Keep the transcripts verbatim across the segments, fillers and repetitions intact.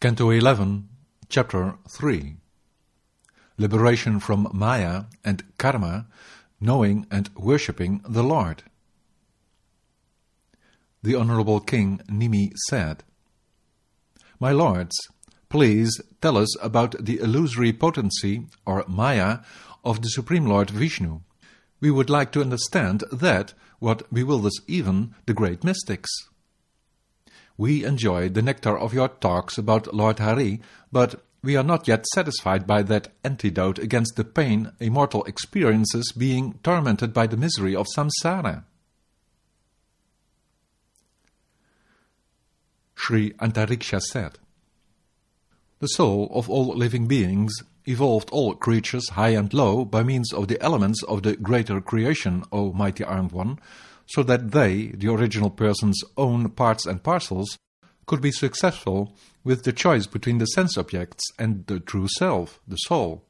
Canto eleven, Chapter three. Liberation from Maya and Karma, knowing and worshipping the Lord. The Honorable King Nimi said, "My lords, please tell us about the illusory potency, or Maya, of the Supreme Lord Vishnu. We would like to understand that what bewilders even the great mystics. We enjoy the nectar of your talks about Lord Hari, but we are not yet satisfied by that antidote against the pain a mortal experiences being tormented by the misery of samsara." Sri Antariksha said, "The soul of all living beings evolved all creatures high and low by means of the elements of the greater creation, O mighty armed one, so that they, the original person's own parts and parcels, could be successful with the choice between the sense objects and the true self, the soul.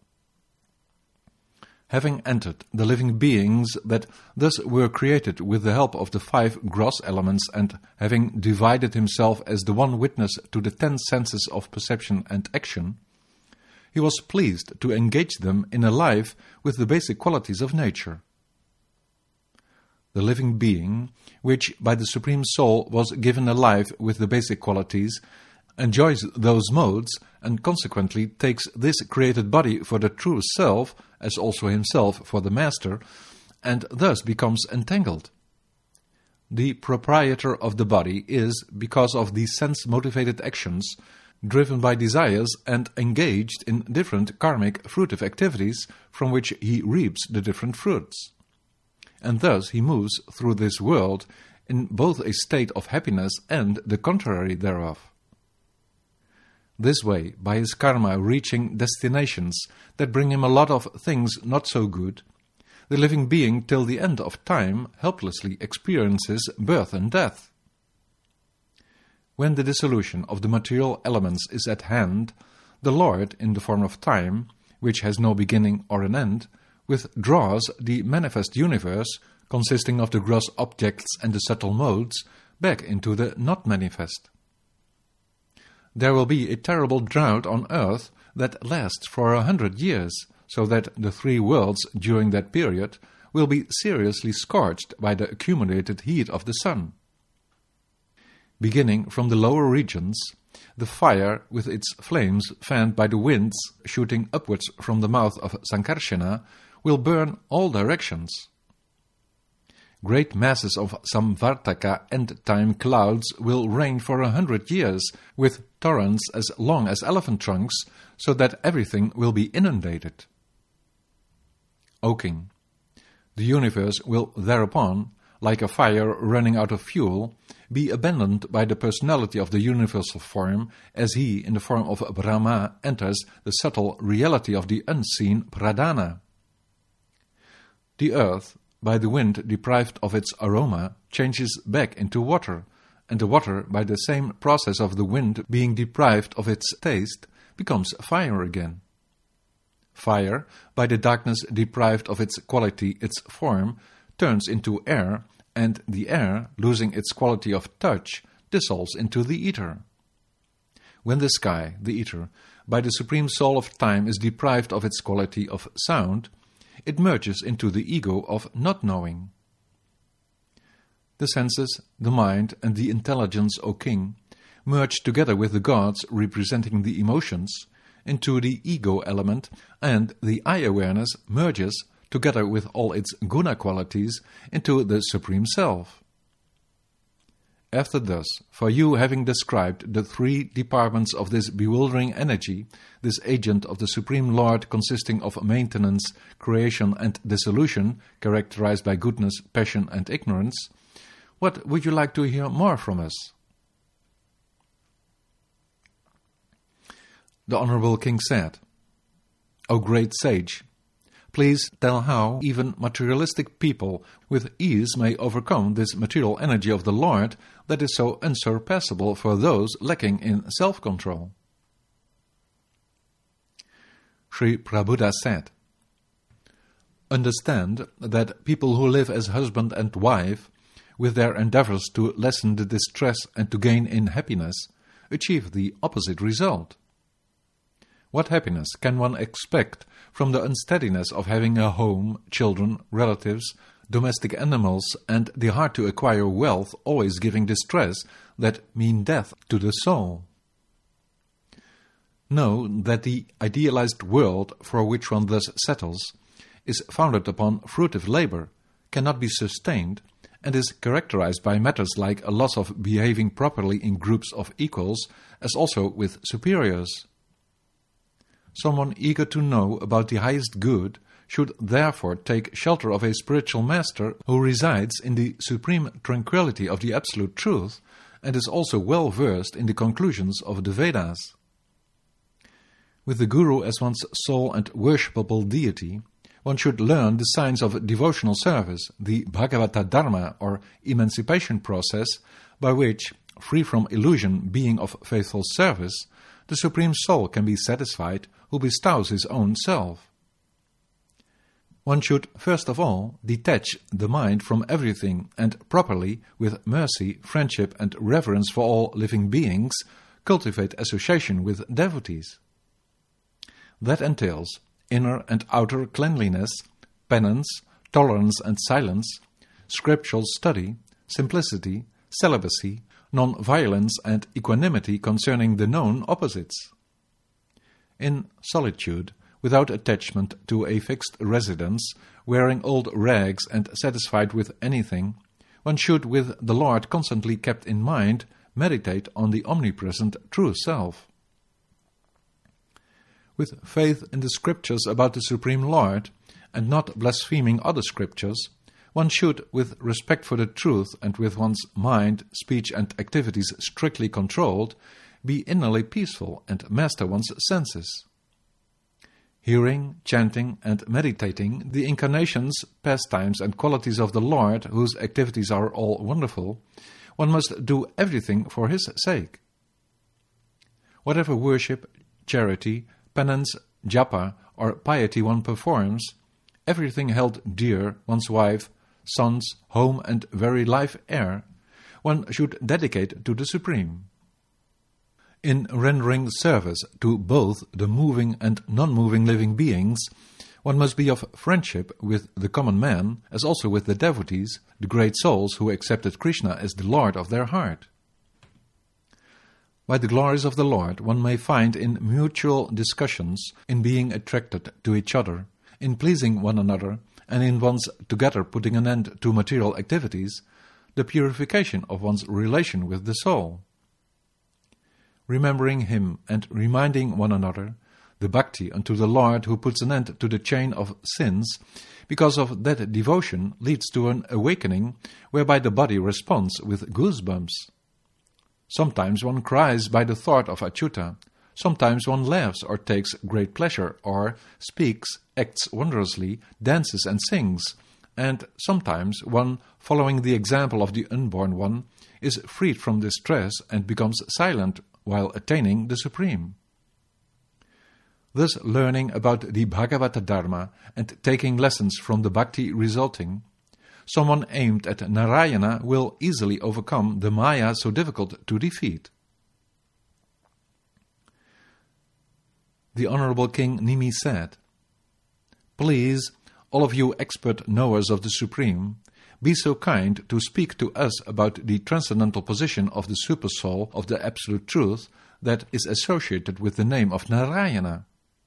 Having entered the living beings that thus were created with the help of the five gross elements, and having divided himself as the one witness to the ten senses of perception and action, he was pleased to engage them in a life with the basic qualities of nature. The living being, which by the Supreme Soul was given a life with the basic qualities, enjoys those modes, and consequently takes this created body for the true self, as also himself for the master, and thus becomes entangled. The proprietor of the body is, because of these sense-motivated actions, driven by desires and engaged in different karmic fruitive activities from which he reaps the different fruits. And thus he moves through this world in both a state of happiness and the contrary thereof. This way, by his karma reaching destinations that bring him a lot of things not so good, the living being till the end of time helplessly experiences birth and death. When the dissolution of the material elements is at hand, the Lord, in the form of time, which has no beginning or an end, withdraws the manifest universe, consisting of the gross objects and the subtle modes, back into the not manifest. There will be a terrible drought on earth that lasts for a hundred years, so that the three worlds during that period will be seriously scorched by the accumulated heat of the sun. Beginning from the lower regions, the fire, with its flames fanned by the winds shooting upwards from the mouth of Sankarsana, will burn all directions. Great masses of Samvartaka end-time clouds will rain for a hundred years, with torrents as long as elephant trunks, so that everything will be inundated. O King, the universe will thereupon, like a fire running out of fuel, be abandoned by the personality of the universal form, as he, in the form of Brahma, enters the subtle reality of the unseen Pradana. The earth, by the wind deprived of its aroma, changes back into water, and the water, by the same process of the wind being deprived of its taste, becomes fire again. Fire, by the darkness deprived of its quality, its form, turns into air, and the air, losing its quality of touch, dissolves into the ether. When the sky, the ether, by the Supreme Soul of Time is deprived of its quality of sound, it merges into the ego of not knowing. The senses, the mind, and the intelligence, O King, merge together with the gods representing the emotions into the ego element, and the eye-awareness merges, together with all its guna qualities, into the Supreme Self. After thus, for you having described the three departments of this bewildering energy, this agent of the Supreme Lord consisting of maintenance, creation, and dissolution, characterized by goodness, passion, and ignorance, what would you like to hear more from us?" The Honorable King said, "O great sage, please tell how even materialistic people with ease may overcome this material energy of the Lord that is so unsurpassable for those lacking in self-control." Sri Prabhupada said, "Understand that people who live as husband and wife, with their endeavors to lessen the distress and to gain in happiness, achieve the opposite result. What happiness can one expect from the unsteadiness of having a home, children, relatives, domestic animals, and the hard-to-acquire wealth always giving distress that mean death to the soul? Know that the idealized world for which one thus settles is founded upon fruitive labor, cannot be sustained, and is characterized by matters like a loss of behaving properly in groups of equals, as also with superiors. Someone eager to know about the highest good should therefore take shelter of a spiritual master who resides in the supreme tranquility of the absolute truth and is also well versed in the conclusions of the Vedas. With the Guru as one's sole and worshipable deity, one should learn the signs of devotional service, the Bhagavata Dharma or emancipation process, by which, free from illusion being of faithful service, the Supreme Soul can be satisfied who bestows his own self. One should first of all detach the mind from everything and properly, with mercy, friendship and reverence for all living beings, cultivate association with devotees. That entails inner and outer cleanliness, penance, tolerance and silence, scriptural study, simplicity, celibacy, non-violence and equanimity concerning the known opposites. In solitude, without attachment to a fixed residence, wearing old rags and satisfied with anything, one should, with the Lord constantly kept in mind, meditate on the omnipresent true self. With faith in the scriptures about the Supreme Lord, and not blaspheming other scriptures, one should, with respect for the truth and with one's mind, speech and activities strictly controlled, be innerly peaceful and master one's senses. Hearing, chanting and meditating the incarnations, pastimes and qualities of the Lord, whose activities are all wonderful, one must do everything for his sake. Whatever worship, charity, penance, japa or piety one performs, everything held dear, one's wife, sons, home and very life air, one should dedicate to the Supreme. In rendering service to both the moving and non-moving living beings, one must be of friendship with the common man, as also with the devotees, the great souls who accepted Krishna as the Lord of their heart. By the glories of the Lord, one may find in mutual discussions, in being attracted to each other, in pleasing one another, and in one's together putting an end to material activities, the purification of one's relation with the soul. Remembering him and reminding one another, the bhakti unto the Lord who puts an end to the chain of sins, because of that devotion leads to an awakening whereby the body responds with goosebumps. Sometimes one cries by the thought of Achyuta, sometimes one laughs or takes great pleasure, or speaks, acts wondrously, dances and sings, and sometimes one, following the example of the unborn one, is freed from distress and becomes silent while attaining the Supreme. Thus learning about the Bhagavata Dharma and taking lessons from the bhakti resulting, someone aimed at Narayana will easily overcome the Maya so difficult to defeat. The Honorable King Nimi said, "Please, all of you expert knowers of the Supreme, be so kind to speak to us about the transcendental position of the Supersoul of the Absolute Truth that is associated with the name of Narayana."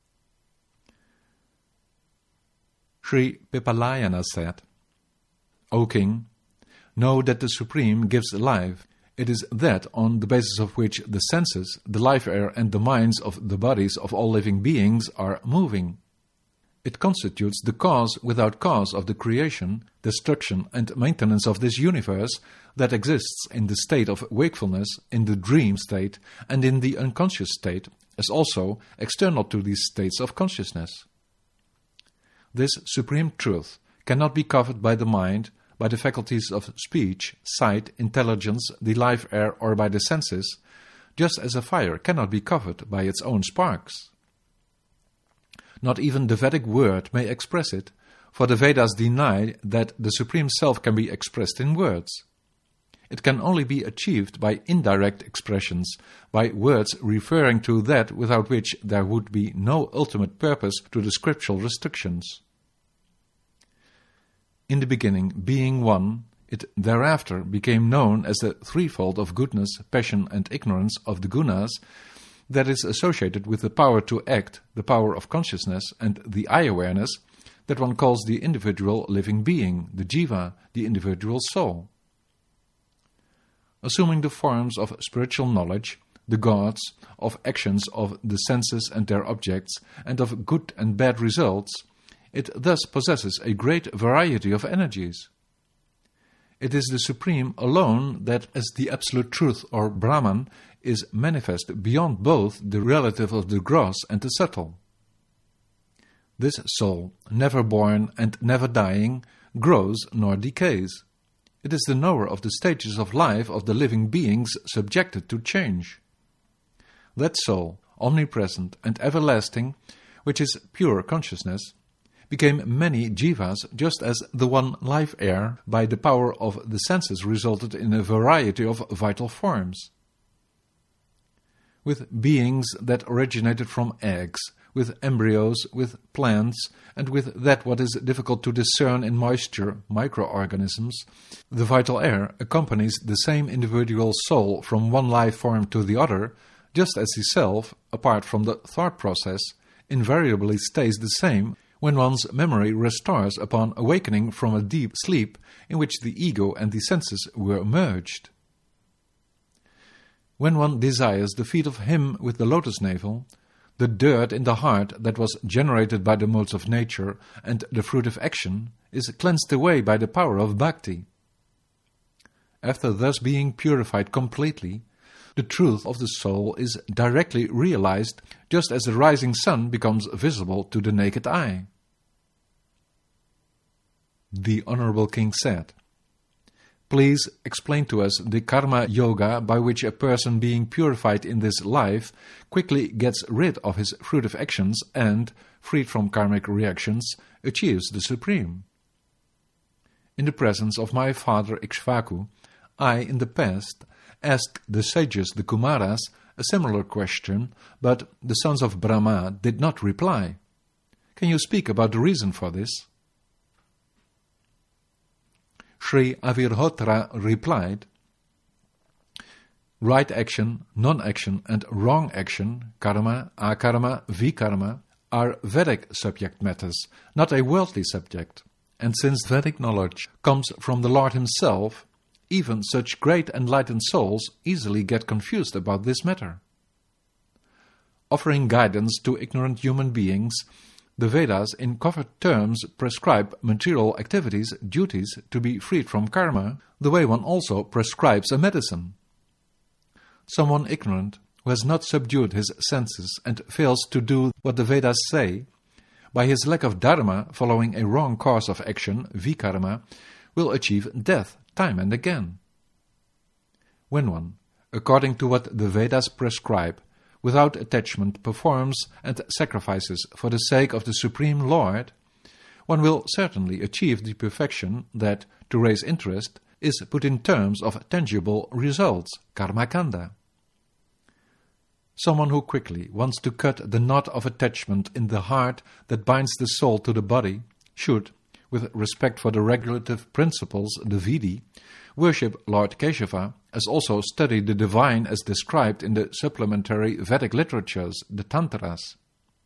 Sri Pipalayana said, "O King, know that the Supreme gives life. It is that on the basis of which the senses, the life air and the minds of the bodies of all living beings are moving. It constitutes the cause without cause of the creation, destruction and maintenance of this universe that exists in the state of wakefulness, in the dream state and in the unconscious state, as also external to these states of consciousness. This supreme truth cannot be covered by the mind, by the faculties of speech, sight, intelligence, the life air or by the senses, just as a fire cannot be covered by its own sparks. Not even the Vedic word may express it, for the Vedas deny that the Supreme Self can be expressed in words. It can only be achieved by indirect expressions, by words referring to that without which there would be no ultimate purpose to the scriptural restrictions. In the beginning, being one, it thereafter became known as the threefold of goodness, passion, and ignorance of the gunas that is associated with the power to act, the power of consciousness, and the eye-awareness that one calls the individual living being, the jiva, the individual soul. Assuming the forms of spiritual knowledge, the gods, of actions of the senses and their objects, and of good and bad results, it thus possesses a great variety of energies. It is the Supreme alone that, as the Absolute Truth or Brahman, is manifest beyond both the relative of the gross and the subtle. This soul, never born and never dying, grows nor decays. It is the knower of the stages of life of the living beings subjected to change. That soul, omnipresent and everlasting, which is pure consciousness, became many jivas just as the one life air by the power of the senses resulted in a variety of vital forms. With beings that originated from eggs, with embryos, with plants, and with that what is difficult to discern in moisture, microorganisms, the vital air accompanies the same individual soul from one life form to the other, just as the self, apart from the thought process, invariably stays the same when one's memory restores upon awakening from a deep sleep in which the ego and the senses were merged. When one desires the feet of him with the lotus navel, the dirt in the heart that was generated by the modes of nature and the fruit of action is cleansed away by the power of bhakti. After thus being purified completely, the truth of the soul is directly realized just as the rising sun becomes visible to the naked eye. The Honorable King said, "Please explain to us the karma yoga by which a person being purified in this life quickly gets rid of his fruit of actions and, freed from karmic reactions, achieves the Supreme." In the presence of my father Ikshvaku, I, in the past, asked the sages, the Kumaras, a similar question, but the sons of Brahma did not reply. Can you speak about the reason for this? Sri Avirhotra replied, "Right action, non-action, and wrong action, karma, akarma, vikarma, are Vedic subject matters, not a worldly subject. And since Vedic knowledge comes from the Lord himself, even such great enlightened souls easily get confused about this matter. Offering guidance to ignorant human beings, the Vedas in covert terms prescribe material activities, duties to be freed from karma, the way one also prescribes a medicine. Someone ignorant, who has not subdued his senses and fails to do what the Vedas say, by his lack of dharma following a wrong course of action, vikarma, will achieve death time and again. When one, according to what the Vedas prescribe, without attachment performs and sacrifices for the sake of the Supreme Lord, one will certainly achieve the perfection that, to raise interest, is put in terms of tangible results, karmakanda. Someone who quickly wants to cut the knot of attachment in the heart that binds the soul to the body should, with respect for the regulative principles, the Vidi, worship Lord Keshava, as also study the divine as described in the supplementary Vedic literatures, the Tantras.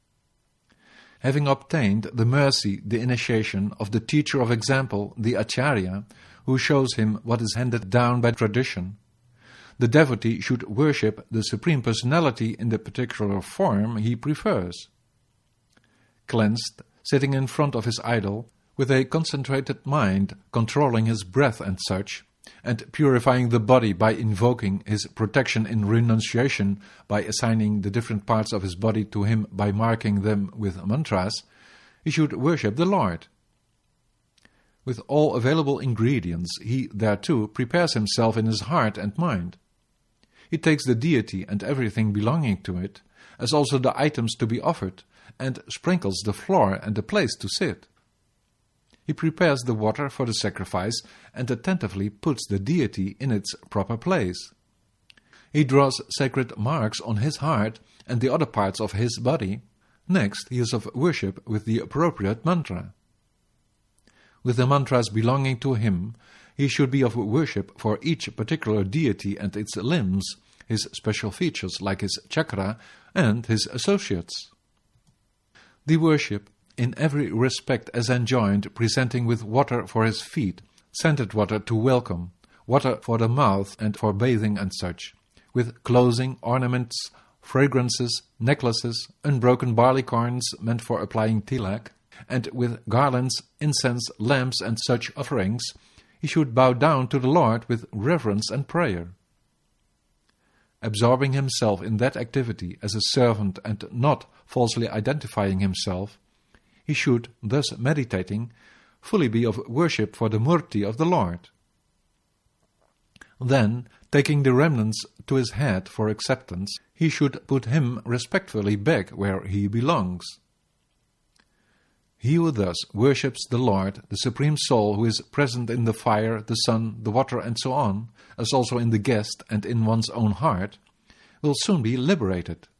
Having obtained the mercy, the initiation of the teacher of example, the Acharya, who shows him what is handed down by tradition, the devotee should worship the Supreme Personality in the particular form he prefers. Cleansed, sitting in front of his idol, with a concentrated mind, controlling his breath and such, and purifying the body by invoking his protection in renunciation by assigning the different parts of his body to him by marking them with mantras, he should worship the Lord. With all available ingredients, he thereto prepares himself in his heart and mind. He takes the deity and everything belonging to it, as also the items to be offered, and sprinkles the floor and the place to sit. he prepares the water for the sacrifice and attentively puts the deity in its proper place. He draws sacred marks on his heart and the other parts of his body. Next, he is of worship with the appropriate mantra. With the mantras belonging to him, he should be of worship for each particular deity and its limbs, his special features like his chakra and his associates. The worship, in every respect as enjoined, presenting with water for his feet, scented water to welcome, water for the mouth and for bathing and such, with clothing, ornaments, fragrances, necklaces, unbroken barley corns meant for applying tilak, and with garlands, incense, lamps and such offerings, he should bow down to the Lord with reverence and prayer. Absorbing himself in that activity as a servant and not falsely identifying himself, he should, thus meditating, fully be of worship for the Murti of the Lord. Then, taking the remnants to his head for acceptance, he should put him respectfully back where he belongs. He who thus worships the Lord, the Supreme Soul who is present in the fire, the sun, the water and so on, as also in the guest and in one's own heart, will soon be liberated.